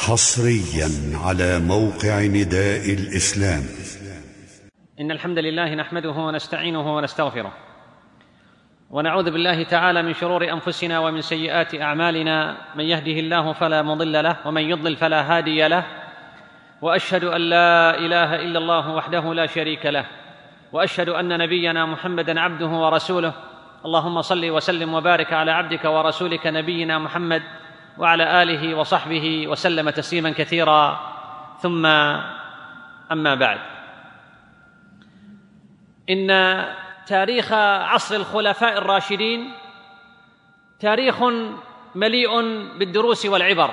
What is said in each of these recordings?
حصريا على موقع نداء الإسلام. إن الحمد لله نحمده ونستعينه ونستغفره، ونعوذ بالله تعالى من شرور أنفسنا ومن سيئات أعمالنا. من يهده الله فلا مضل له، ومن يضلل فلا هادي له. وأشهد أن لا إله إلا الله وحده لا شريك له، وأشهد أن نبينا محمدًا عبده ورسوله. اللهم صل وسلم وبارك على عبدك ورسولك نبينا محمد وعلى آله وصحبه وسلم تسليما كثيرا. ثم أما بعد، إن تاريخ عصر الخلفاء الراشدين تاريخ مليء بالدروس والعبر.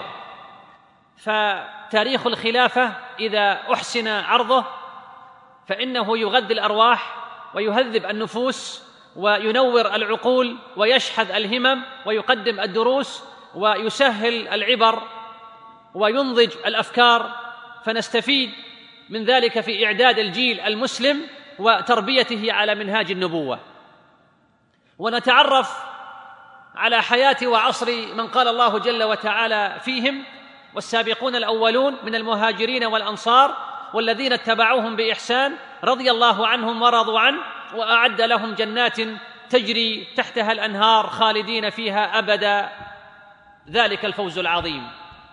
فتاريخ الخلافة إذا أحسن عرضه فإنه يغذي الأرواح ويهذب النفوس وينور العقول ويشحذ الهمم ويقدم الدروس ويسهل العبر وينضج الأفكار، فنستفيد من ذلك في إعداد الجيل المسلم وتربيته على منهاج النبوة، ونتعرف على حياة وعصر من قال الله جل وتعالى فيهم: والسابقون الأولون من المهاجرين والأنصار والذين اتبعوهم بإحسان رضي الله عنهم ورضوا عنه وأعد لهم جنات تجري تحتها الأنهار خالدين فيها أبدا، ذلك الفوز العظيم.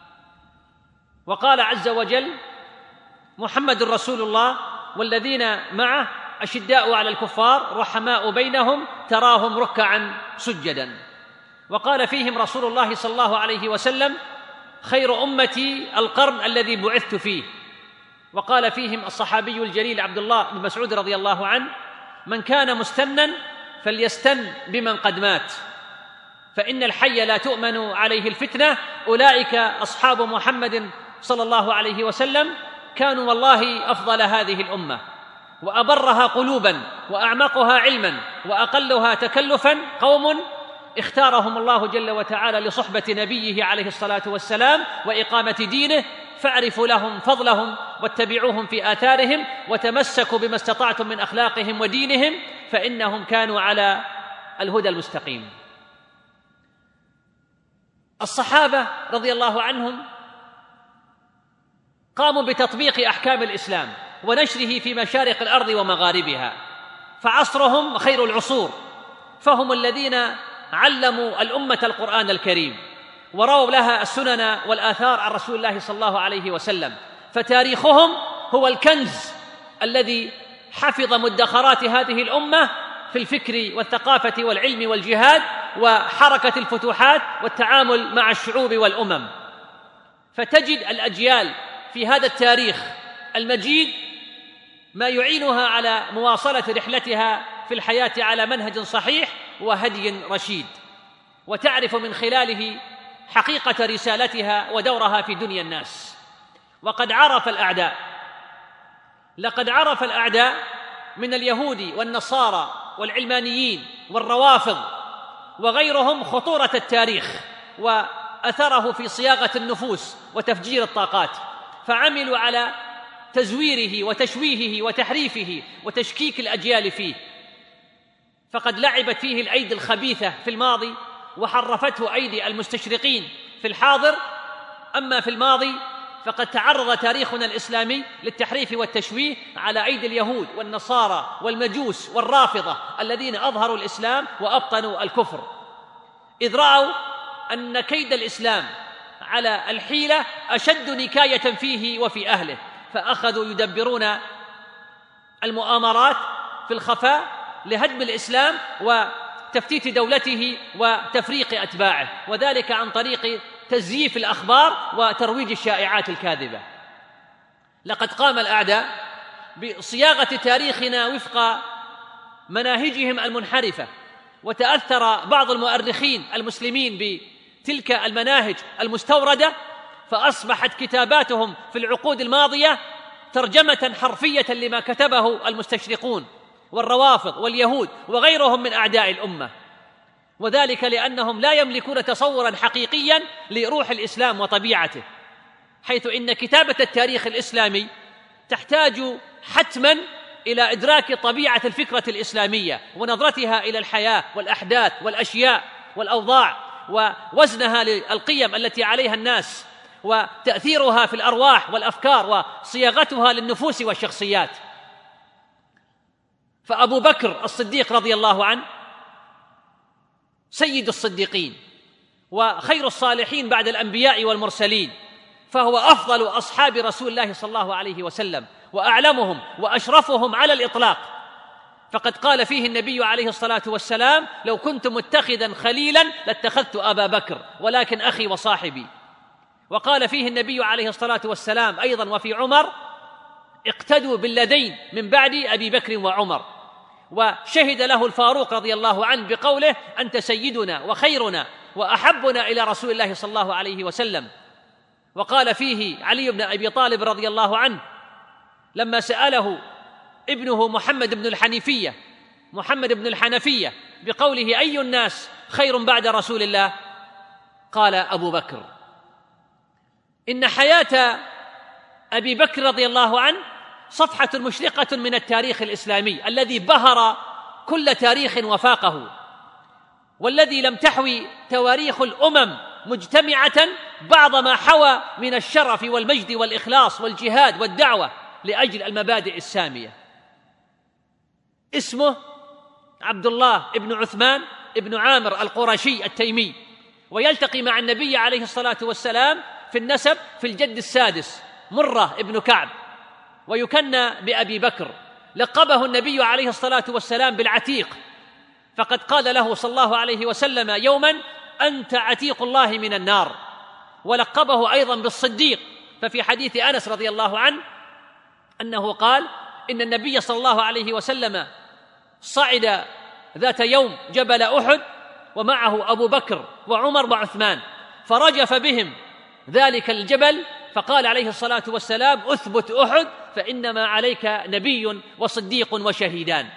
وقال عز وجل: محمد رسول الله والذين معه أشداء على الكفار رحماء بينهم تراهم ركعا سجدا. وقال فيهم رسول الله صلى الله عليه وسلم: خير أمتي القرن الذي بعثت فيه. وقال فيهم الصحابي الجليل عبد الله بن مسعود رضي الله عنه: من كان مستنا فليستن بمن قد مات، فإن الحي لا تؤمن عليه الفتنة. أولئك أصحاب محمد صلى الله عليه وسلم، كانوا والله أفضل هذه الأمة وأبرها قلوبا وأعمقها علما وأقلها تكلفا، قوم اختارهم الله جل وتعالى لصحبة نبيه عليه الصلاة والسلام وإقامة دينه، فاعرفوا لهم فضلهم واتبعوهم في آثارهم وتمسكوا بما استطعتم من أخلاقهم ودينهم، فإنهم كانوا على الهدى المستقيم. الصحابة رضي الله عنهم قاموا بتطبيق أحكام الإسلام ونشره في مشارق الأرض ومغاربها، فعصرهم خير العصور، فهم الذين علموا الأمة القرآن الكريم ورووا لها السنن والآثار عن رسول الله صلى الله عليه وسلم. فتاريخهم هو الكنز الذي حفظ مدخرات هذه الأمة في الفكر والثقافة والعلم والجهاد وحركة الفتوحات والتعامل مع الشعوب والأمم. فتجد الأجيال في هذا التاريخ المجيد ما يعينها على مواصلة رحلتها في الحياة على منهج صحيح وهدي رشيد، وتعرف من خلاله حقيقة رسالتها ودورها في دنيا الناس. لقد عرف الأعداء من اليهود والنصارى والعلمانيين والروافض وغيرهم خطورة التاريخ وأثره في صياغة النفوس وتفجير الطاقات، فعملوا على تزويره وتشويهه وتحريفه وتشكيك الأجيال فيه. فقد لعبت فيه الأيدي الخبيثة في الماضي وحرفته أيدي المستشرقين في الحاضر. أما في الماضي فقد تعرض تاريخنا الإسلامي للتحريف والتشويه على أيدي اليهود والنصارى والمجوس والرافضة الذين أظهروا الإسلام وأبطنوا الكفر، إذ رأوا أن كيد الإسلام على الحيلة أشد نكاية فيه وفي أهله، فأخذوا يدبرون المؤامرات في الخفاء لهدم الإسلام وتفتيت دولته وتفريق أتباعه، وذلك عن طريق تزييف الأخبار وترويج الشائعات الكاذبة. لقد قام الأعداء بصياغة تاريخنا وفق مناهجهم المنحرفة، وتأثر بعض المؤرخين المسلمين بتلك المناهج المستوردة، فأصبحت كتاباتهم في العقود الماضية ترجمة حرفية لما كتبه المستشرقون والروافض واليهود وغيرهم من أعداء الأمة، وذلك لأنهم لا يملكون تصوراً حقيقياً لروح الإسلام وطبيعته، حيث إن كتابة التاريخ الإسلامي تحتاج حتماً إلى إدراك طبيعة الفكرة الإسلامية ونظرتها إلى الحياة والأحداث والأشياء والأوضاع ووزنها للقيم التي عليها الناس وتأثيرها في الأرواح والأفكار وصياغتها للنفوس والشخصيات. فأبو بكر الصديق رضي الله عنه سيد الصديقين وخير الصالحين بعد الأنبياء والمرسلين، فهو أفضل أصحاب رسول الله صلى الله عليه وسلم وأعلمهم وأشرفهم على الإطلاق، فقد قال فيه النبي عليه الصلاة والسلام: لو كنت متخذا خليلا لاتخذت أبا بكر ولكن أخي وصاحبي. وقال فيه النبي عليه الصلاة والسلام أيضا وفي عمر: اقتدوا بالذين من بعد أبي بكر وعمر. وشهد له الفاروق رضي الله عنه بقوله: أنت سيدنا وخيرنا وأحبنا إلى رسول الله صلى الله عليه وسلم. وقال فيه علي بن أبي طالب رضي الله عنه لما سأله ابنه محمد بن الحنفية بقوله: أي الناس خير بعد رسول الله؟ قال: أبو بكر. إن حياة أبي بكر رضي الله عنه صفحة مشرقة من التاريخ الإسلامي الذي بهر كل تاريخ وفاقه، والذي لم تحوي تواريخ الأمم مجتمعة بعض ما حوى من الشرف والمجد والإخلاص والجهاد والدعوة لأجل المبادئ السامية. اسمه عبد الله بن عثمان بن عامر القرشي التيمي، ويلتقي مع النبي عليه الصلاة والسلام في النسب في الجد السادس مرة بن كعب، ويكنى بأبي بكر. لقبه النبي عليه الصلاة والسلام بالعتيق، فقد قال له صلى الله عليه وسلم يوما: أنت عتيق الله من النار. ولقبه أيضا بالصديق، ففي حديث أنس رضي الله عنه أنه قال: إن النبي صلى الله عليه وسلم صعد ذات يوم جبل أحد ومعه أبو بكر وعمر وعثمان، فرجف بهم ذلك الجبل، فقال عليه الصلاة والسلام: أثبت أحد فإنما عليك نبي وصديق وشهيدان.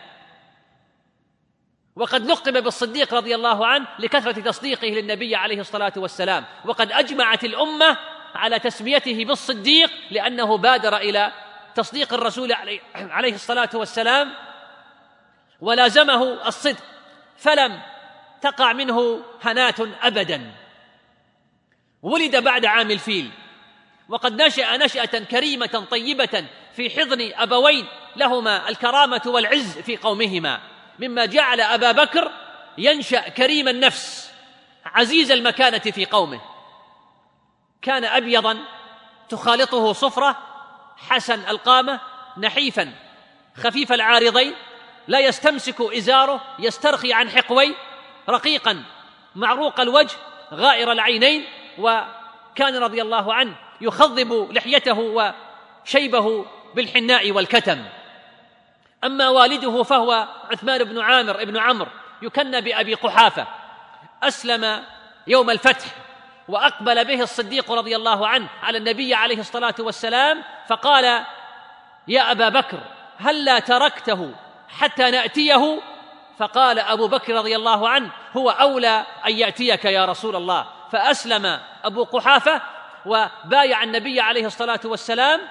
وقد لقب بالصديق رضي الله عنه لكثرة تصديقه للنبي عليه الصلاة والسلام، وقد أجمعت الأمة على تسميته بالصديق لأنه بادر إلى تصديق الرسول عليه الصلاة والسلام ولازمه الصدق، فلم تقع منه هناة أبدا. ولد بعد عام الفيل، وقد نشأ نشأة كريمة طيبة في حضن أبوين لهما الكرامة والعز في قومهما، مما جعل أبا بكر ينشأ كريم النفس عزيز المكانة في قومه. كان أبيضا تخالطه صفرة، حسن القامة، نحيفا خفيف العارضين، لا يستمسك إزاره، يسترخي عن حقوي، رقيقا معروق الوجه، غائر العينين. وكان رضي الله عنه يخضب لحيته وشيبه بالحناء والكتم. أما والده فهو عثمان بن عامر بن عمرو، يكنى بأبي قحافة، أسلم يوم الفتح، وأقبل به الصديق رضي الله عنه على النبي عليه الصلاة والسلام فقال: يا أبا بكر هل لا تركته حتى نأتيه؟ فقال أبو بكر رضي الله عنه: هو أولى أن يأتيك يا رسول الله. فأسلم أبو قحافة وبايع النبي عليه الصلاة والسلام.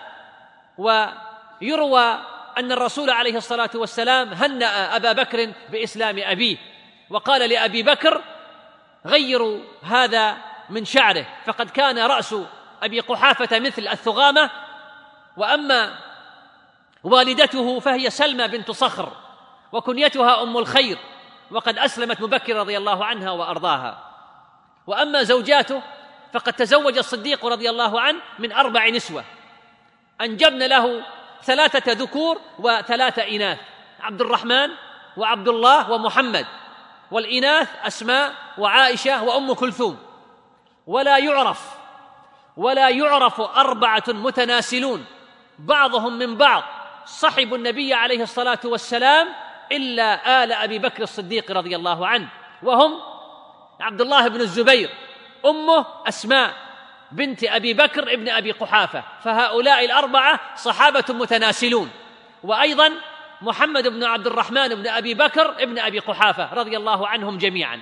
ويروى أن الرسول عليه الصلاة والسلام هنأ أبا بكر بإسلام أبيه، وقال لأبي بكر: غيروا هذا من شعره، فقد كان رأس أبي قحافة مثل الثغامة. وأما والدته فهي سلمى بنت صخر، وكنيتها أم الخير، وقد أسلمت مبكرا رضي الله عنها وأرضاها. وأما زوجاته فقد تزوج الصديق رضي الله عنه من 4 نسوة، أنجبن له 3 ذكور و3 إناث: عبد الرحمن وعبد الله ومحمد، والإناث أسماء وعائشة وأم كلثوم. ولا يعرف 4 متناسلون بعضهم من بعض صحبوا النبي عليه الصلاة والسلام إلا آل أبي بكر الصديق رضي الله عنه، وهم عبد الله بن الزبير، أمه أسماء بنت أبي بكر ابن أبي قحافة، فهؤلاء 4 صحابة متناسلون. وأيضا محمد بن عبد الرحمن بن أبي بكر ابن أبي قحافة رضي الله عنهم جميعا.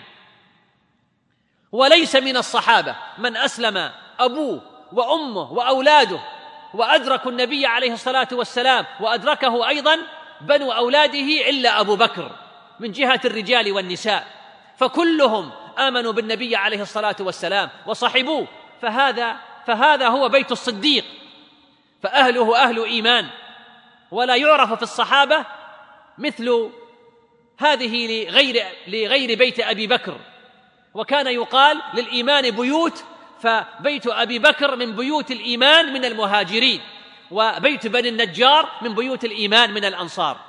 وليس من الصحابة من أسلم أبوه وأمه وأولاده وأدركوا النبي عليه الصلاة والسلام وأدركه أيضا بنو أولاده إلا أبو بكر من جهة الرجال والنساء، فكلهم آمنوا بالنبي عليه الصلاة والسلام وصحبوه. فهذا فهذا هو بيت الصديق، فأهله أهل إيمان، ولا يعرف في الصحابة مثل هذه لغير بيت أبي بكر. وكان يقال للإيمان بيوت، فبيت أبي بكر من بيوت الإيمان من المهاجرين، وبيت بني النجار من بيوت الإيمان من الأنصار.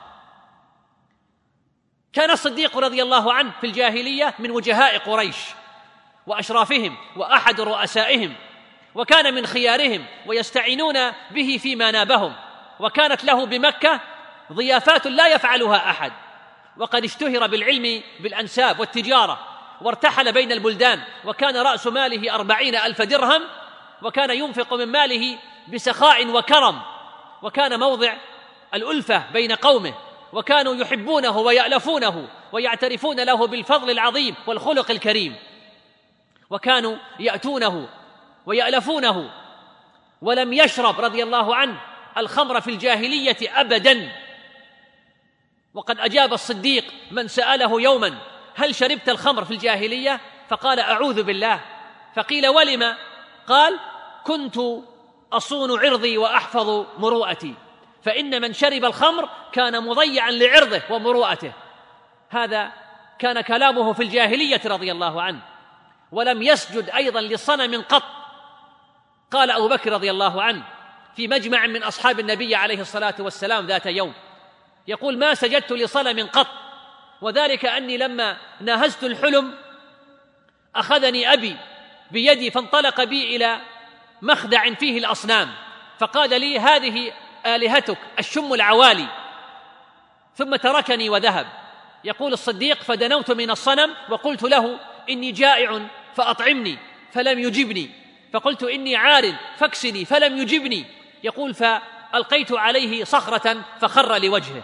كان الصديق رضي الله عنه في الجاهلية من وجهاء قريش وأشرافهم وأحد رؤسائهم، وكان من خيارهم ويستعينون به فيما نابهم، وكانت له بمكة ضيافات لا يفعلها أحد، وقد اشتهر بالعلم بالأنساب والتجارة، وارتحل بين البلدان، وكان رأس ماله 40,000 درهم، وكان ينفق من ماله بسخاء وكرم، وكان موضع الألفة بين قومه، وكانوا يحبونه ويألفونه ويعترفون له بالفضل العظيم والخلق الكريم، وكانوا يأتونه ويألفونه. ولم يشرب رضي الله عنه الخمر في الجاهلية أبداً. وقد أجاب الصديق من سأله يوماً: هل شربت الخمر في الجاهلية؟ فقال: أعوذ بالله. فقيل: ولم؟ قال: كنت أصون عرضي وأحفظ مروءتي، فإن من شرب الخمر كان مضيعاً لعرضه ومروءته. هذا كان كلامه في الجاهلية رضي الله عنه. ولم يسجد أيضاً لصنم قط. قال أبو بكر رضي الله عنه في مجمع من أصحاب النبي عليه الصلاة والسلام ذات يوم، يقول: ما سجدت لصنم قط، وذلك أني لما ناهزت الحلم أخذني أبي بيدي فانطلق بي إلى مخدع فيه الأصنام، فقال لي: هذه آلهتك الشم العوالي، ثم تركني وذهب. يقول الصديق: فدنوت من الصنم وقلت له: إني جائع فأطعمني، فلم يجبني، فقلت: إني عار فاكسني، فلم يجبني. يقول: فألقيت عليه صخرة فخر لوجهه.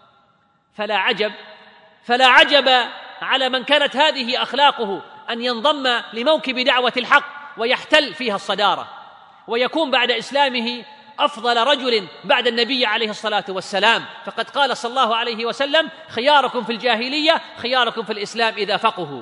فلا عجب على من كانت هذه أخلاقه أن ينضم لموكب دعوة الحق ويحتل فيها الصدارة، ويكون بعد إسلامه أفضل رجل بعد النبي عليه الصلاة والسلام. فقد قال صلى الله عليه وسلم: خياركم في الجاهلية خياركم في الإسلام إذا فقهوا.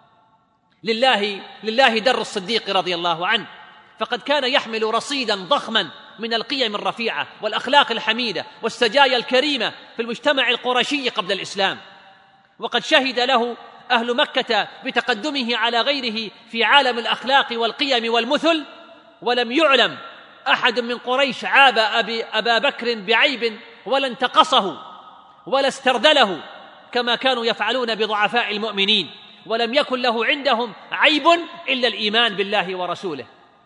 لله در الصديق رضي الله عنه، فقد كان يحمل رصيدا ضخما من القيم الرفيعة والأخلاق الحميدة والسجايا الكريمة في المجتمع القرشي قبل الإسلام. وقد شهد له أهل مكة بتقدمه على غيره في عالم الأخلاق والقيم والمثل، ولم يعلم أحد من قريش عاب أبا بكر بعيب ولا انتقصه ولا استردله كما كانوا يفعلون بضعفاء المؤمنين، ولم يكن له عندهم عيب إلا الإيمان بالله ورسوله.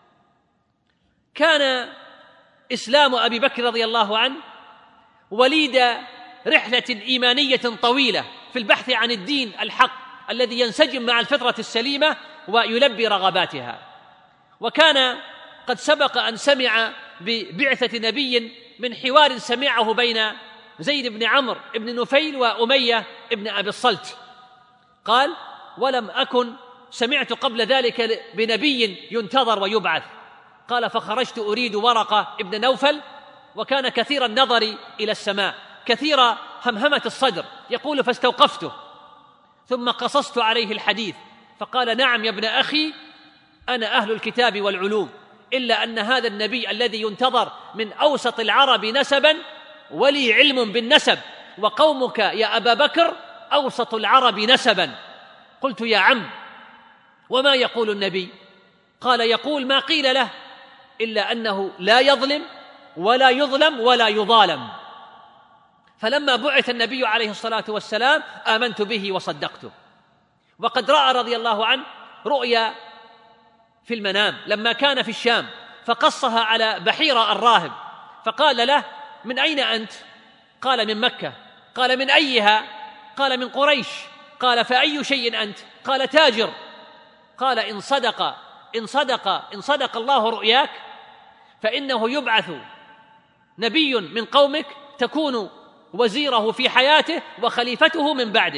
كان إسلام أبي بكر رضي الله عنه وليد رحلة إيمانية طويلة في البحث عن الدين الحق الذي ينسجم مع الفطرة السليمة ويلبي رغباتها. وكان قد سبق أن سمع ببعثة نبي من حوار سمعه بين زيد بن عمرو بن نفيل وأمية بن أبي الصلت. قال: ولم أكن سمعت قبل ذلك بنبي ينتظر ويبعث. قال: فخرجت أريد ورقة ابن نوفل، وكان كثير النظر إلى السماء كثير همهمة الصدر. يقول: فاستوقفته ثم قصصت عليه الحديث، فقال: نعم يا ابن أخي، أنا أهل الكتاب والعلوم، إلا أن هذا النبي الذي ينتظر من أوسط العرب نسبا ولي علم بالنسب، وقومك يا أبا بكر أوسط العرب نسبا. قلت: يا عم، وما يقول النبي؟ قال: يقول ما قيل له، إلا أنه لا يظلم ولا يظلم ولا يظالم. فلما بعث النبي عليه الصلاة والسلام آمنت به وصدقته. وقد رأى رضي الله عنه رؤيا في المنام لما كان في الشام، فقصها على بحيرة الراهب، فقال له: من أين أنت؟ قال: من مكة. قال: من أيها؟ قال: من قريش. قال: فأي شيء أنت؟ قال: تاجر. قال: إن صدق الله رؤياك فإنه يبعث نبي من قومك تكون وزيره في حياته وخليفته من بعده.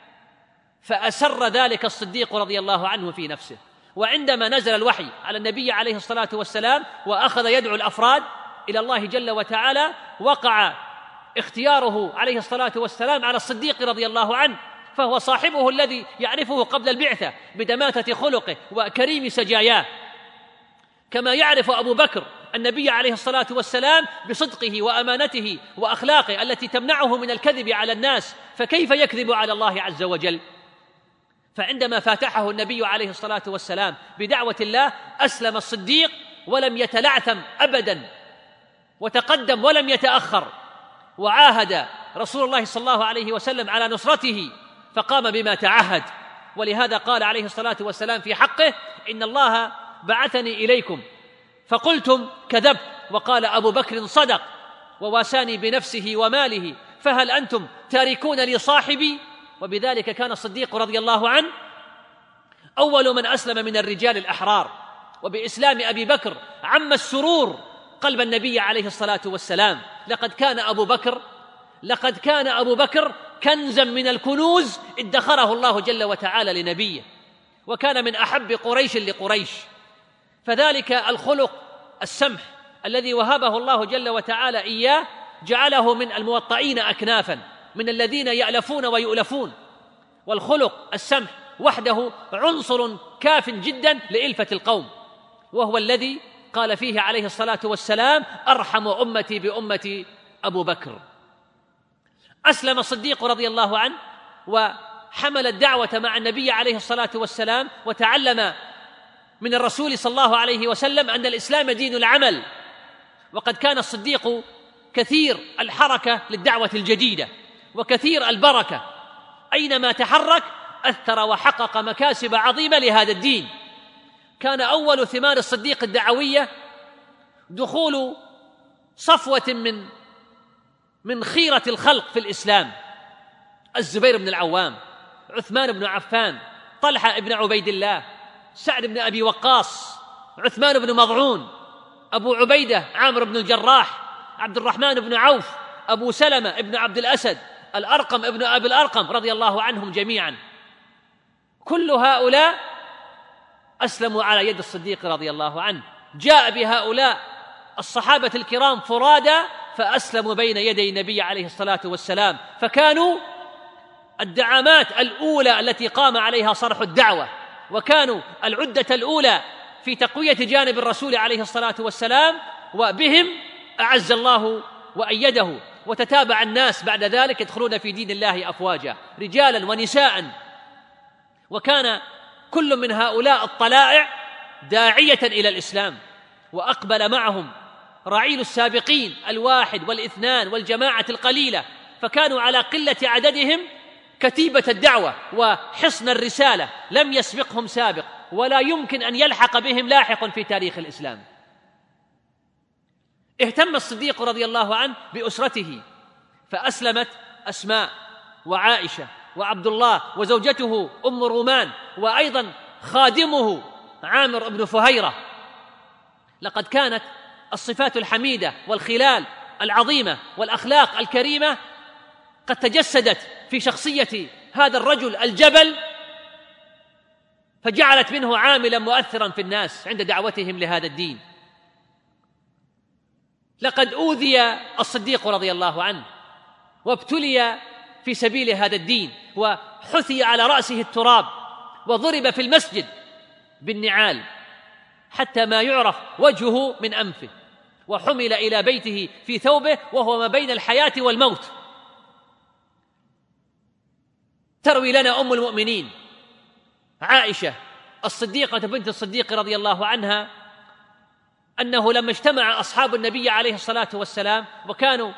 فأسر ذلك الصديق رضي الله عنه في نفسه. وعندما نزل الوحي على النبي عليه الصلاة والسلام وأخذ يدعو الأفراد إلى الله جل وتعالى، وقع اختياره عليه الصلاة والسلام على الصديق رضي الله عنه، فهو صاحبه الذي يعرفه قبل البعثة بدماثة خلقه وكريم سجاياه. كما يعرف أبو بكر النبي عليه الصلاة والسلام بصدقه وأمانته وأخلاقه التي تمنعه من الكذب على الناس، فكيف يكذب على الله عز وجل؟ فعندما فاتحه النبي عليه الصلاة والسلام بدعوة الله أسلم الصديق ولم يتلعثم أبدا، وتقدم ولم يتأخر، وعاهد رسول الله صلى الله عليه وسلم على نصرته فقام بما تعهد. ولهذا قال عليه الصلاة والسلام في حقه: إن الله بعثني إليكم فقلتم كذبت، وقال أبو بكر صدق وواساني بنفسه وماله، فهل أنتم تاركون لي صاحبي؟ وبذلك كان الصديق رضي الله عنه أول من أسلم من الرجال الأحرار، وبإسلام أبي بكر عم السرور قلب النبي عليه الصلاة والسلام. لقد كان أبو بكر كنزا من الكنوز ادخره الله جل وتعالى لنبيه، وكان من أحب قريش لقريش. فذلك الخلق السمح الذي وهبه الله جل وتعالى إياه جعله من الموطئين أكنافا، من الذين يألفون ويؤلفون. والخلق السمح وحده عنصر كاف جدا لإلفة القوم، وهو الذي قال فيه عليه الصلاة والسلام: أرحم أمتي بأمتي أبو بكر. أسلم الصديق رضي الله عنه وحمل الدعوة مع النبي عليه الصلاة والسلام، وتعلم من الرسول صلى الله عليه وسلم أن الإسلام دين العمل. وقد كان الصديق كثير الحركة للدعوة الجديدة وكثير البركة، أينما تحرك أثر وحقق مكاسب عظيمة لهذا الدين. كان أول ثمار الصديق الدعوية دخول صفوة من خيرة الخلق في الإسلام: الزبير بن العوام، عثمان بن عفان، طلحة بن عبيد الله، سعد بن أبي وقاص، عثمان بن مضعون، أبو عبيدة عامر بن الجراح، عبد الرحمن بن عوف، أبو سلمة بن عبد الأسد، الأرقم ابن أبي الأرقم رضي الله عنهم جميعا. كل هؤلاء أسلموا على يد الصديق رضي الله عنه. جاء بهؤلاء الصحابة الكرام فرادا فأسلموا بين يدي النبي عليه الصلاة والسلام، فكانوا الدعامات الأولى التي قام عليها صرح الدعوة، وكانوا العدة الأولى في تقوية جانب الرسول عليه الصلاة والسلام، وبهم أعز الله وأيده. وتتابع الناس بعد ذلك يدخلون في دين الله أفواجا، رجالا ونساء. وكان كل من هؤلاء الطلائع داعية إلى الإسلام، وأقبل معهم رعيل السابقين الواحد والاثنان والجماعة القليلة، فكانوا على قلة عددهم كتيبة الدعوة وحصن الرسالة، لم يسبقهم سابق ولا يمكن أن يلحق بهم لاحق في تاريخ الإسلام. اهتم الصديق رضي الله عنه بأسرته، فأسلمت أسماء وعائشة وعبد الله وزوجته أم رومان، وأيضا خادمه عامر بن فهيرة. لقد كانت الصفات الحميدة والخلال العظيمة والأخلاق الكريمة قد تجسدت في شخصية هذا الرجل الجبل، فجعلت منه عاملا مؤثرا في الناس عند دعوتهم لهذا الدين. لقد أوذي الصديق رضي الله عنه وابتلي في سبيل هذا الدين، وحثي على رأسه التراب، وضرب في المسجد بالنعال حتى ما يعرف وجهه من أنفه، وحمل إلى بيته في ثوبه وهو ما بين الحياة والموت. تروي لنا أم المؤمنين عائشة الصديقة بنت الصديق رضي الله عنها أنه لما اجتمع أصحاب النبي عليه الصلاة والسلام وكانوا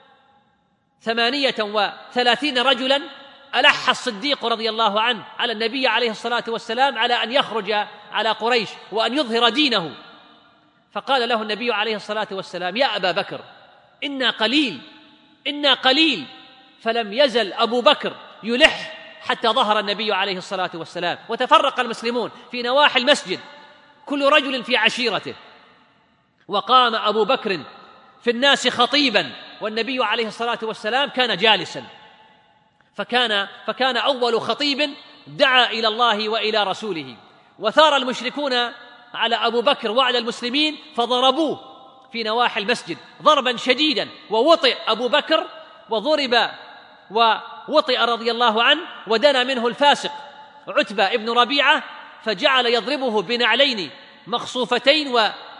38 رجلا، ألح الصديق رضي الله عنه على النبي عليه الصلاة والسلام على أن يخرج على قريش وأن يظهر دينه. فقال له النبي عليه الصلاة والسلام: يا أبا بكر، إنا قليل. فلم يزل أبو بكر يلح حتى ظهر النبي عليه الصلاة والسلام، وتفرق المسلمون في نواحي المسجد كل رجل في عشيرته، وقام أبو بكر في الناس خطيبا، والنبي عليه الصلاة والسلام كان جالسا، فكان أول خطيب دعا إلى الله وإلى رسوله. وثار المشركون على أبو بكر وعلى المسلمين فضربوه في نواحي المسجد ضربا شديدا، ووطئ أبو بكر وضرب ووطئ رضي الله عنه، ودنا منه الفاسق عتبة ابن ربيعة فجعل يضربه بنعلين مخصوفتين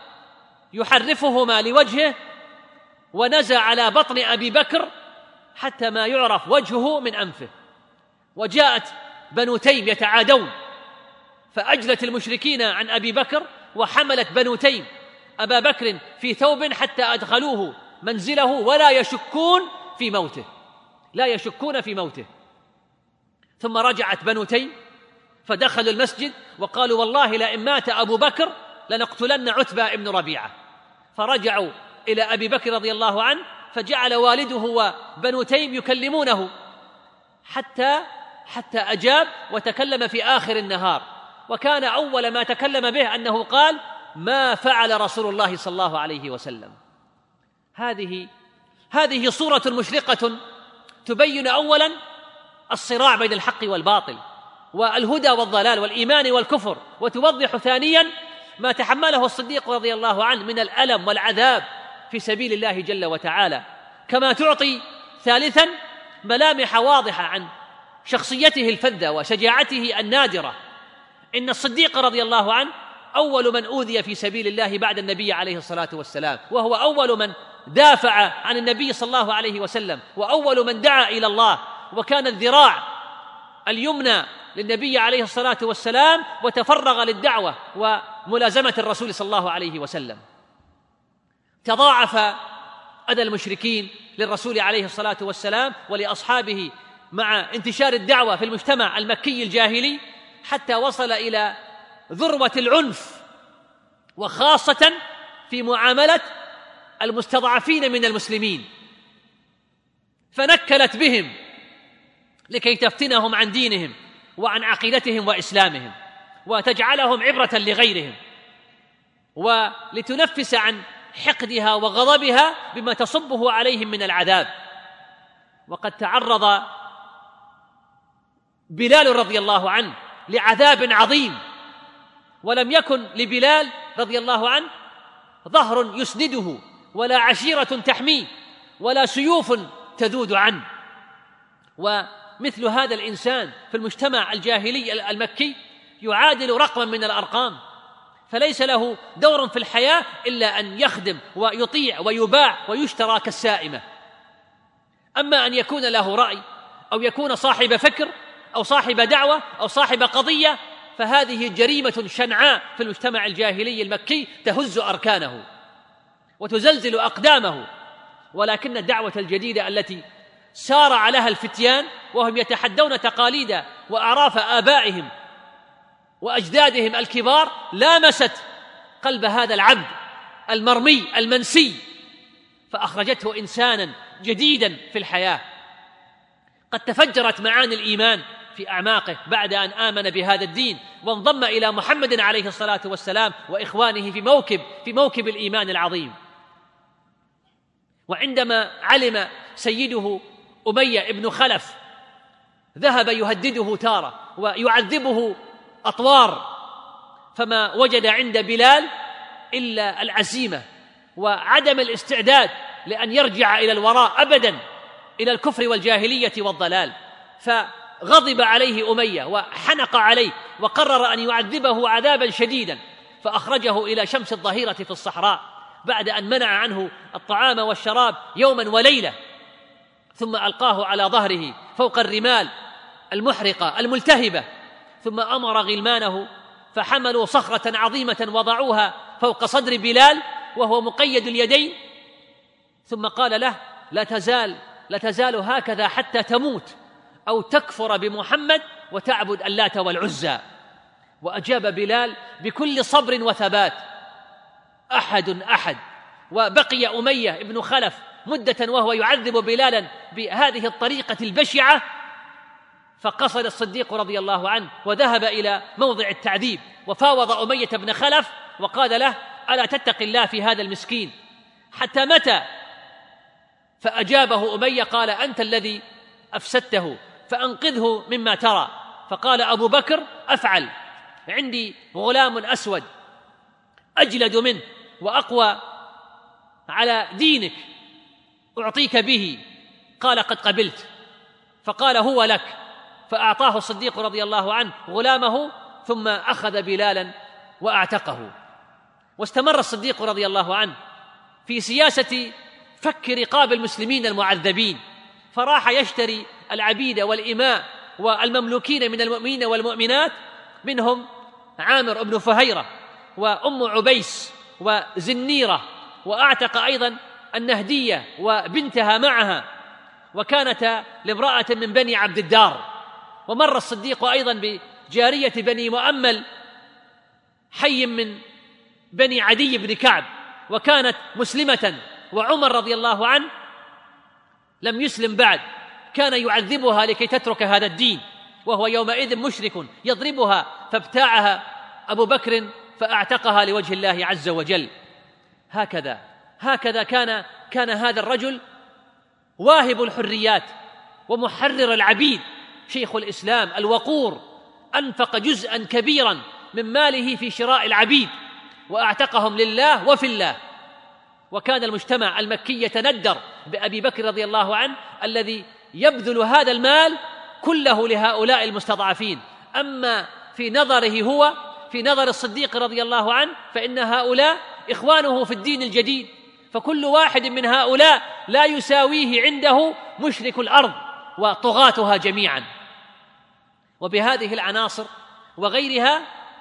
يحرفهما لوجهه، ونزع على بطن أبي بكر حتى ما يعرف وجهه من أنفه. وجاءت بنو تيم يتعادون، فأجلت المشركين عن أبي بكر، وحملت بنو تيم أبا بكر في ثوب حتى أدخلوه منزله ولا يشكون في موته. ثم رجعت بنو تيم فدخلوا المسجد وقالوا والله لئن مات أبو بكر لنقتلن عتبة ابن ربيعة. فرجعوا إلى أبي بكر رضي الله عنه، فجعل والده وبنو تيم يكلمونه حتى أجاب وتكلم في آخر النهار. وكان أول ما تكلم به أنه قال: ما فعل رسول الله صلى الله عليه وسلم. هذه صورة مشرقة تبين أولا الصراع بين الحق والباطل والهدى والضلال والإيمان والكفر، وتوضح ثانيا ما تحمله الصديق رضي الله عنه من الألم والعذاب في سبيل الله جل وتعالى، كما تعطي ثالثا ملامح واضحة عن شخصيته الفذة وشجاعته النادرة. إن الصديق رضي الله عنه أول من أوذي في سبيل الله بعد النبي عليه الصلاة والسلام، وهو أول من دافع عن النبي صلى الله عليه وسلم، وأول من دعا إلى الله، وكان الذراع اليمنى للنبي عليه الصلاة والسلام، وتفرغ للدعوة وملازمة الرسول صلى الله عليه وسلم. تضاعف أذى المشركين للرسول عليه الصلاة والسلام ولأصحابه مع انتشار الدعوة في المجتمع المكي الجاهلي، حتى وصل إلى ذروة العنف، وخاصة في معاملة المستضعفين من المسلمين، فنكلت بهم لكي تفتنهم عن دينهم وعن عقيدتهم وإسلامهم، وتجعلهم عبرة لغيرهم، ولتنفس عن حقدها وغضبها بما تصبه عليهم من العذاب. وقد تعرض بلال رضي الله عنه لعذاب عظيم، ولم يكن لبلال رضي الله عنه ظهر يسنده، ولا عشيرة تحميه، ولا سيوف تذود عنه. ومثل هذا الإنسان في المجتمع الجاهلي المكي يعادل رقما من الأرقام، فليس له دور في الحياة إلا أن يخدم ويطيع ويباع ويشترى كالسائمة. أما أن يكون له رأي أو يكون صاحب فكر أو صاحب دعوة أو صاحب قضية، فهذه جريمة شنعاء في المجتمع الجاهلي المكي تهز أركانه وتزلزل أقدامه. ولكن الدعوة الجديدة التي سار عليها الفتيان وهم يتحدون تقاليد وأعراف آبائهم وأجدادهم الكبار لامست قلب هذا العبد المرمي المنسي، فأخرجته إنسانا جديدا في الحياة. قد تفجرت معاني الإيمان في أعماقه بعد أن آمن بهذا الدين، وانضم إلى محمد عليه الصلاة والسلام وإخوانه في موكب الإيمان العظيم. وعندما علم سيده أمية بن خلف ذهب يهدده تارة ويعذبه أطوار، فما وجد عند بلال إلا العزيمة وعدم الاستعداد لأن يرجع إلى الوراء أبدا إلى الكفر والجاهلية والضلال. فغضب عليه أمية وحنق عليه وقرر أن يعذبه عذابا شديدا، فأخرجه إلى شمس الظهيرة في الصحراء بعد أن منع عنه الطعام والشراب يوما وليلة، ثم ألقاه على ظهره فوق الرمال المحرقة الملتهبة، ثم أمر غلمانه فحملوا صخرة عظيمة وضعوها فوق صدر بلال وهو مقيد اليدين، ثم قال له: لا تزال هكذا حتى تموت أو تكفر بمحمد وتعبد اللات والعزى. وأجاب بلال بكل صبر وثبات: أحد. وبقي أمية بن خلف مدة وهو يعذب بلالا بهذه الطريقة البشعة، فقصد الصديق رضي الله عنه وذهب إلى موضع التعذيب وفاوض أمية بن خلف وقال له: ألا تتق الله في هذا المسكين حتى متى؟ فأجابه أمية قال: أنت الذي أفسدته فأنقذه مما ترى. فقال أبو بكر: أفعل، عندي غلام أسود أجلد منه وأقوى على دينك أعطيك به. قال: قد قبلت. فقال: هو لك. فأعطاه الصديق رضي الله عنه غلامه، ثم أخذ بلالا وأعتقه. واستمر الصديق رضي الله عنه في سياسة فك رقاب المسلمين المعذبين، فراح يشتري العبيد والإماء والمملوكين من المؤمنين والمؤمنات، منهم عامر بن فهيرة وأم عبيس وزنيرة، وأعتق أيضا النهدية وبنتها معها، وكانت لامرأة من بني عبد الدار. ومر الصديق أيضا بجارية بني مؤمل، حي من بني عدي بن كعب، وكانت مسلمة، وعمر رضي الله عنه لم يسلم بعد، كان يعذبها لكي تترك هذا الدين، وهو يومئذ مشرك يضربها، فابتاعها أبو بكر فأعتقها لوجه الله عز وجل. هكذا كان هذا الرجل واهب الحريات ومحرر العبيد، شيخ الإسلام الوقور، أنفق جزءا كبيرا من ماله في شراء العبيد وأعتقهم لله وفي الله. وكان المجتمع المكي يتندر بأبي بكر رضي الله عنه الذي يبذل هذا المال كله لهؤلاء المستضعفين. أما في نظره هو، في نظر الصديق رضي الله عنه، فإن هؤلاء إخوانه في الدين الجديد، فكل واحد من هؤلاء لا يساويه عنده مشرك الأرض وطغاتها جميعا. وبهذه العناصر وغيرها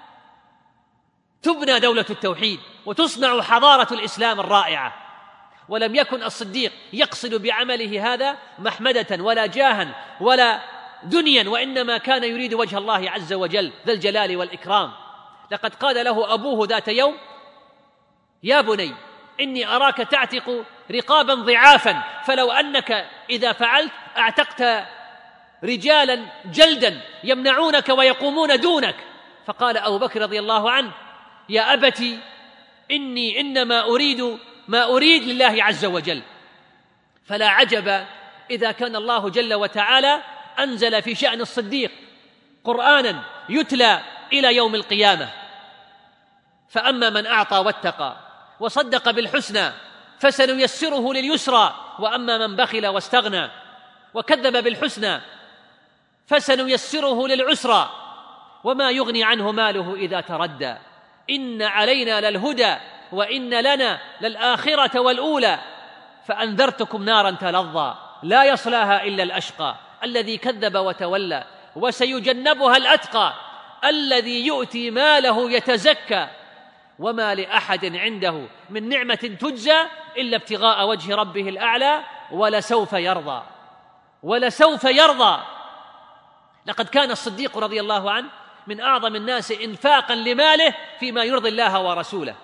تبنى دولة التوحيد وتصنع حضارة الإسلام الرائعة. ولم يكن الصديق يقصد بعمله هذا محمدة ولا جاها ولا دنيا، وإنما كان يريد وجه الله عز وجل ذا الجلال والإكرام. لقد قال له أبوه ذات يوم: يا بني إني أراك تعتق رقابا ضعافا، فلو أنك إذا فعلت أعتقت رجالا جلدا يمنعونك ويقومون دونك. فقال أبو بكر رضي الله عنه: يا أبتي إني إنما أريد ما أريد لله عز وجل. فلا عجب إذا كان الله جل وتعالى أنزل في شأن الصديق قرآنا يتلى إلى يوم القيامة: فأما من أعطى واتقى وصدق بالحسنى فسنيسره لليسرى، وأما من بخل واستغنى وكذب بالحسنى فسنيسره للعسرى، وما يغني عنه ماله إذا تردى، إن علينا للهدى وإن لنا للآخرة والأولى، فأنذرتكم نارا تلظى لا يصلاها إلا الأشقى الذي كذب وتولى، وسيجنبها الأتقى الذي يؤتي ماله يتزكى، وما لأحد عنده من نعمة تجزى إلا ابتغاء وجه ربه الأعلى ولسوف يرضى. ولسوف يرضى. لقد كان الصديق رضي الله عنه من أعظم الناس إنفاقا لماله فيما يرضي الله ورسوله.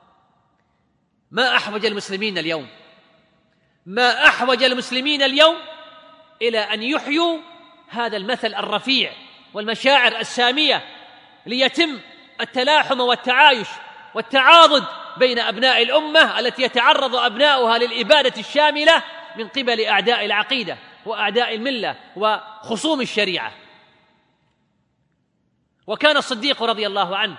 ما أحوج المسلمين اليوم إلى أن يحيوا هذا المثل الرفيع والمشاعر السامية، ليتم التلاحم والتعايش والتعاضد بين أبناء الأمة التي يتعرض أبناؤها للإبادة الشاملة من قبل أعداء العقيدة وأعداء الملة وخصوم الشريعة. وكان الصديق رضي الله عنه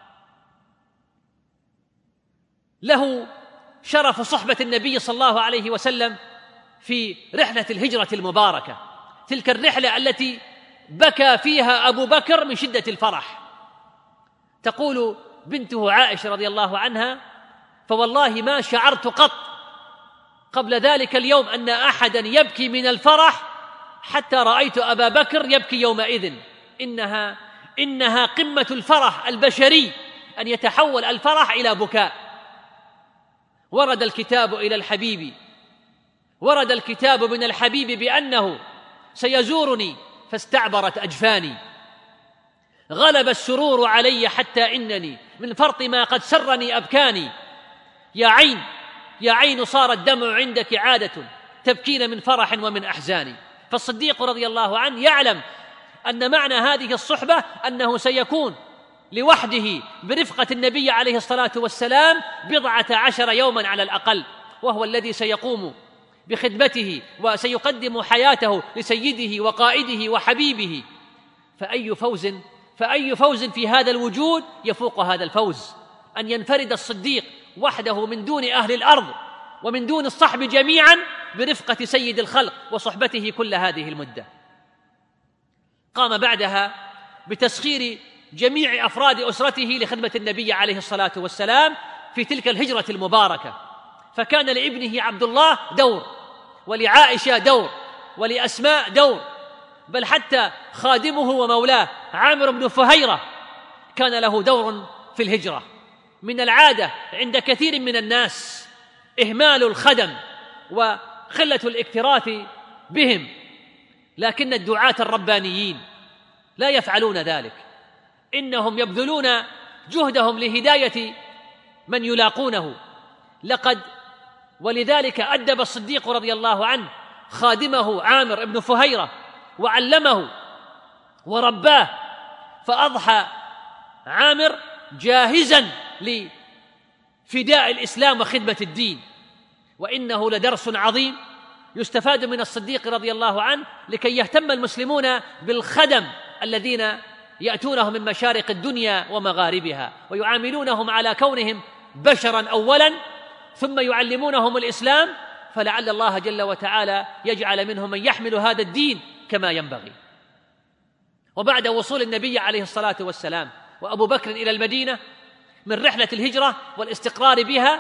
له شرف صحبة النبي صلى الله عليه وسلم في رحلة الهجرة المباركة، تلك الرحلة التي بكى فيها أبو بكر من شدة الفرح. تقول بنته عائشة رضي الله عنها: فوالله ما شعرت قط قبل ذلك اليوم أن أحدا يبكي من الفرح حتى رأيت أبا بكر يبكي يومئذ. إنها قمة الفرح البشري أن يتحول الفرح إلى بكاء. ورد الكتاب من الحبيب بأنه سيزورني فاستعبرت أجفاني، غلب السرور علي حتى إنني من فرط ما قد سرني أبكاني، يا عين صار الدمع عندك عادة تبكين من فرح ومن أحزان. فالصديق رضي الله عنه يعلم أن معنى هذه الصحبة أنه سيكون لوحده برفقة النبي عليه الصلاة والسلام 17 يوما على الأقل، وهو الذي سيقوم بخدمته وسيقدم حياته لسيده وقائده وحبيبه. فأي فوز في هذا الوجود يفوق هذا الفوز، أن ينفرد الصديق وحده من دون أهل الأرض ومن دون الصحب جميعا برفقة سيد الخلق وصحبته كل هذه المدة. قام بعدها بتسخير جميع أفراد أسرته لخدمة النبي عليه الصلاة والسلام، في تلك الهجرة المباركة، فكان لابنه عبد الله دور، ولعائشة دور، ولأسماء دور، بل حتى خادمه ومولاه عامر بن فهيرة كان له دور في الهجرة. من العادة عند كثير من الناس إهمال الخدم وقلة الاكتراث بهم، لكن الدعاة الربانيين لا يفعلون ذلك، إنهم يبذلون جهدهم لهداية من يلاقونه. ولذلك أدب الصديق رضي الله عنه خادمه عامر بن فهيرة وعلمه ورباه، فأضحى عامر جاهزا لفداء الإسلام وخدمة الدين. وإنه لدرس عظيم يستفاد من الصديق رضي الله عنه لكي يهتم المسلمون بالخدم الذين يأتونهم من مشارق الدنيا ومغاربها، ويعاملونهم على كونهم بشرا أولا، ثم يعلمونهم الإسلام، فلعل الله جل وتعالى يجعل منهم من يحمل هذا الدين كما ينبغي. وبعد وصول النبي عليه الصلاة والسلام وأبو بكر إلى المدينة من رحلة الهجرة والاستقرار بها،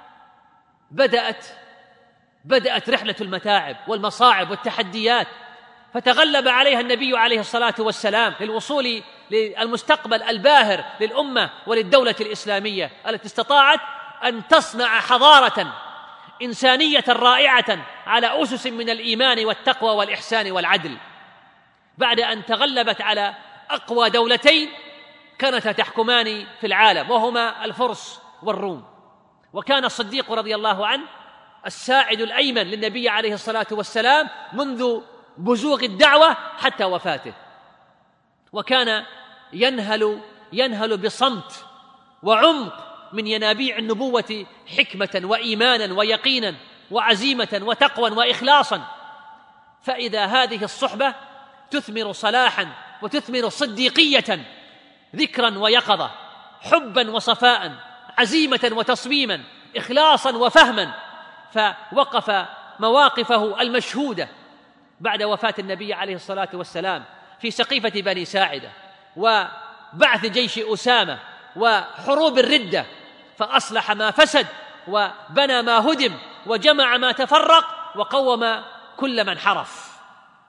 بدأت رحلة المتاعب والمصاعب والتحديات، فتغلب عليها النبي عليه الصلاة والسلام للوصول للمستقبل الباهر للأمة وللدولة الإسلامية التي استطاعت أن تصنع حضارة إنسانية رائعة على أسس من الإيمان والتقوى والإحسان والعدل، بعد أن تغلبت على أقوى دولتين كانتا تحكمان في العالم، وهما الفرس والروم. وكان الصديق رضي الله عنه الساعد الأيمن للنبي عليه الصلاة والسلام منذ بزوغ الدعوة حتى وفاته، وكان ينهل بصمت وعمق من ينابيع النبوة حكمة وإيمانا ويقينا وعزيمة وتقوى وإخلاصا. فإذا هذه الصحبة تثمر صلاحا وتثمر صديقية، ذكرا ويقظة، حبا وصفاء، عزيمة وتصميما، إخلاصا وفهما، فوقف مواقفه المشهودة بعد وفاة النبي عليه الصلاة والسلام في سقيفة بني ساعدة وبعث جيش أسامة وحروب الردة، فأصلح ما فسد وبنى ما هدم وجمع ما تفرق وقوم كل من حرف.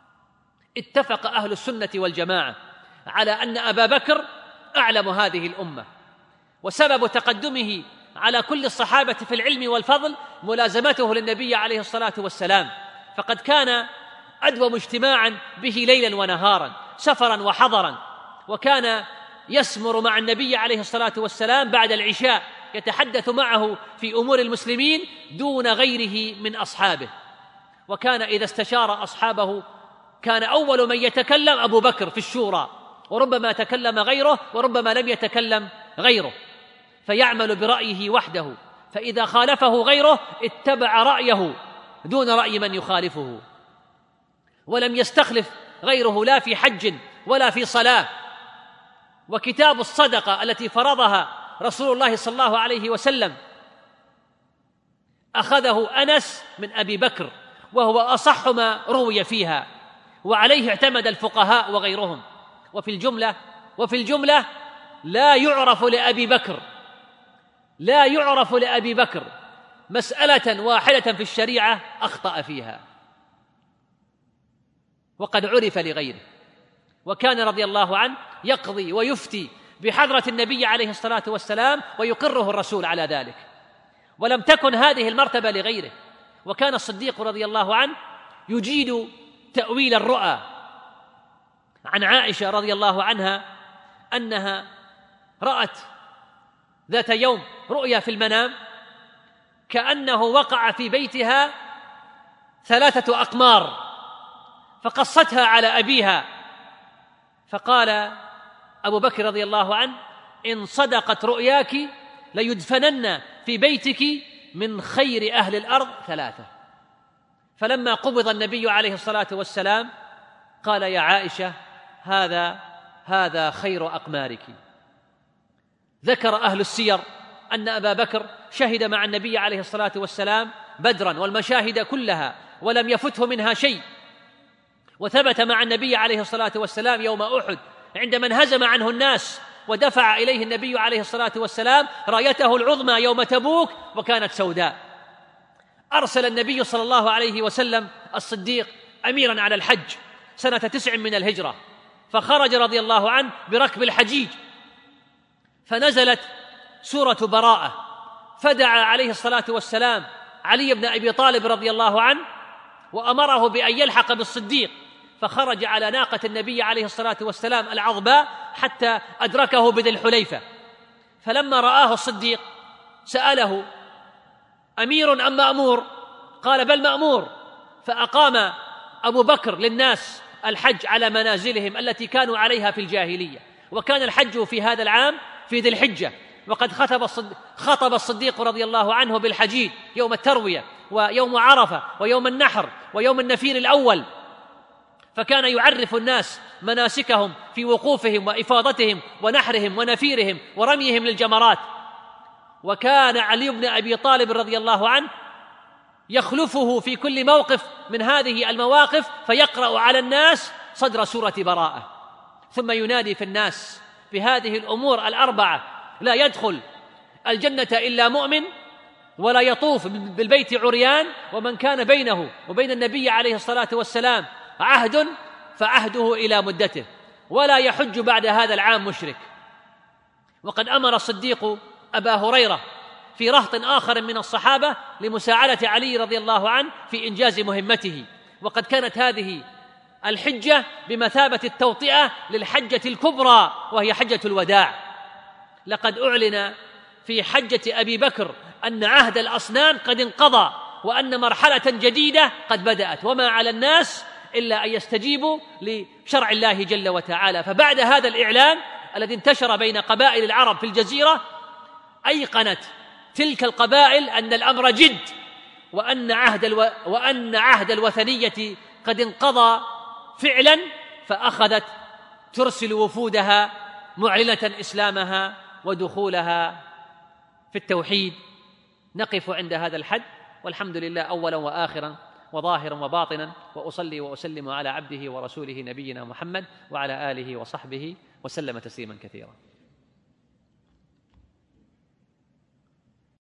اتفق أهل السنة والجماعة على أن أبا بكر أعلم هذه الأمة، وسبب تقدمه على كل الصحابة في العلم والفضل ملازمته للنبي عليه الصلاة والسلام، فقد كان أدوم اجتماعا به ليلا ونهارا، سفرا وحضرا، وكان يسمر مع النبي عليه الصلاة والسلام بعد العشاء يتحدث معه في أمور المسلمين دون غيره من أصحابه. وكان إذا استشار أصحابه كان أول من يتكلم أبو بكر في الشورى، وربما تكلم غيره وربما لم يتكلم غيره، فيعمل برأيه وحده، فإذا خالفه غيره اتبع رأيه دون رأي من يخالفه، ولم يستخلف غيره لا في حج ولا في صلاة. وكتاب الصدقة التي فرضها رسول الله صلى الله عليه وسلم أخذه أنس من أبي بكر، وهو أصح ما روي فيها، وعليه اعتمد الفقهاء وغيرهم. وفي الجملة لا يعرف لأبي بكر مسألة واحدة في الشريعة أخطأ فيها، وقد عرف لغيره. وكان رضي الله عنه يقضي ويفتي بحضرة النبي عليه الصلاة والسلام ويقره الرسول على ذلك، ولم تكن هذه المرتبة لغيره. وكان الصديق رضي الله عنه يجيد تأويل الرؤى. عن عائشة رضي الله عنها أنها رأت ذات يوم رؤيا في المنام كأنه وقع في بيتها 3 أقمار، فقصتها على أبيها، فقال أبو بكر رضي الله عنه: إن صدقت رؤياك ليدفنن في بيتك من خير أهل الأرض 3. فلما قبض النبي عليه الصلاة والسلام قال: يا عائشة هذا خير أقمارك. ذكر أهل السير أن أبا بكر شهد مع النبي عليه الصلاة والسلام بدرا والمشاهد كلها ولم يفته منها شيء، وثبت مع النبي عليه الصلاة والسلام يوم أحد عندما انهزم عنه الناس ودفع إليه النبي عليه الصلاة والسلام رايته العظمى يوم تبوك وكانت سوداء. أرسل النبي صلى الله عليه وسلم الصديق أميراً على الحج سنة 9 من الهجرة، فخرج رضي الله عنه بركب الحجيج، فنزلت سورة براءة، فدعا عليه الصلاة والسلام علي بن أبي طالب رضي الله عنه وأمره بأن يلحق بالصديق، فخرج على ناقة النبي عليه الصلاة والسلام العظباء حتى أدركه بذي الحليفة. فلما رآه الصديق سأله: أمير أم مأمور؟ قال: بل مأمور. فأقام أبو بكر للناس الحج على منازلهم التي كانوا عليها في الجاهلية، وكان الحج في هذا العام في ذي الحجة، وقد خطب الصديق رضي الله عنه بالحجيج يوم التروية ويوم عرفة ويوم النحر ويوم النفير الأول، فكان يعرف الناس مناسكهم في وقوفهم وإفاضتهم ونحرهم ونفيرهم ورميهم للجمرات. وكان علي بن أبي طالب رضي الله عنه يخلفه في كل موقف من هذه المواقف، فيقرأ على الناس صدر سورة براءة، ثم ينادي في الناس بهذه الأمور الأربعة: لا يدخل الجنة إلا مؤمن، ولا يطوف بالبيت عريان، ومن كان بينه وبين النبي عليه الصلاة والسلام عهد فعهده إلى مدته، ولا يحج بعد هذا العام مشرك. وقد أمر الصديق أبا هريرة في رهط آخر من الصحابة لمساعدة علي رضي الله عنه في إنجاز مهمته، وقد كانت هذه الحجة بمثابة التوطئة للحجة الكبرى وهي حجة الوداع. لقد أعلن في حجة أبي بكر أن عهد الأصنام قد انقضى، وأن مرحلة جديدة قد بدأت، وما على الناس إلا أن يستجيبوا لشرع الله جل وتعالى. فبعد هذا الإعلان الذي انتشر بين قبائل العرب في الجزيرة، أيقنت تلك القبائل أن الأمر جد، وأن عهد الوثنية قد انقضى فعلا، فأخذت ترسل وفودها معلنة إسلامها ودخولها في التوحيد. نقف عند هذا الحد، والحمد لله أولا وآخرا وظاهرا وباطنا، وأصلي وأسلم على عبده ورسوله نبينا محمد وعلى آله وصحبه وسلم تسليما كثيرا.